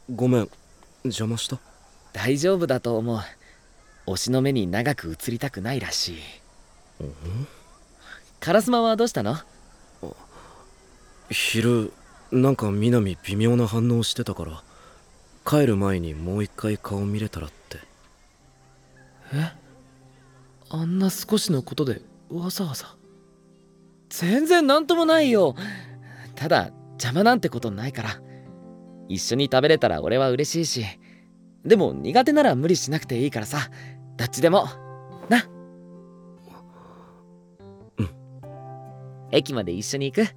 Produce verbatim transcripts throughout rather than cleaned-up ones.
ごめん、邪魔した？ 大丈夫だと思う。推しの目に長く映りたくないらしい。カラスマはどうしたの？ 昼なんかみなみ微妙な反応してたから、帰る前にもう一回顔見れたらって。 え、あんな少しのことでわざわざ。全然なんともないよ。ただ邪魔なんてことないから。一緒に食べれたら俺は嬉しいし、でも苦手なら無理しなくていいからさ。どっちでもな。 うん。 駅まで一緒に行く？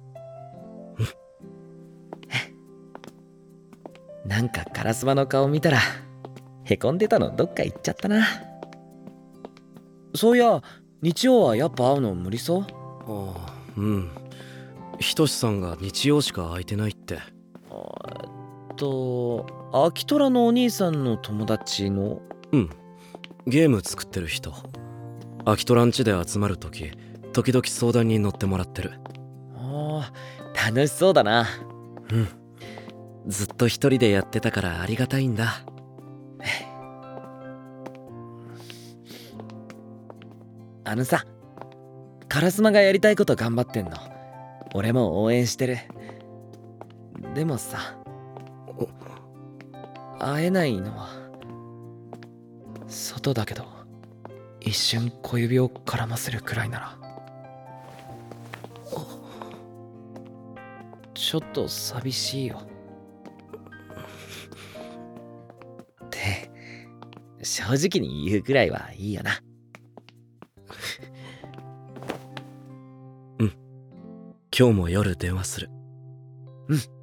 なんかカラスマの顔見たらへこんでたのどっか行っちゃったな。そういや日曜はやっぱ会うの無理そう？ ああ、うん。ひとしさんが日曜しか空いてないって。 えっとアキトラのお兄さんの友達の？ うん、ゲーム作ってる人。アキトランチで集まるとき時々相談に乗ってもらってる。 ああ、楽しそうだな。 うん、ずっと一人でやってたからありがたいんだ。 あのさ、カラスマがやりたいこと頑張ってんの俺も応援してる。でもさ、会えないのは外だけど、一瞬小指を絡ませるくらいなら。ちょっと寂しいよって正直に言うくらいはいいよな。 うん、今日も夜電話する。 うん。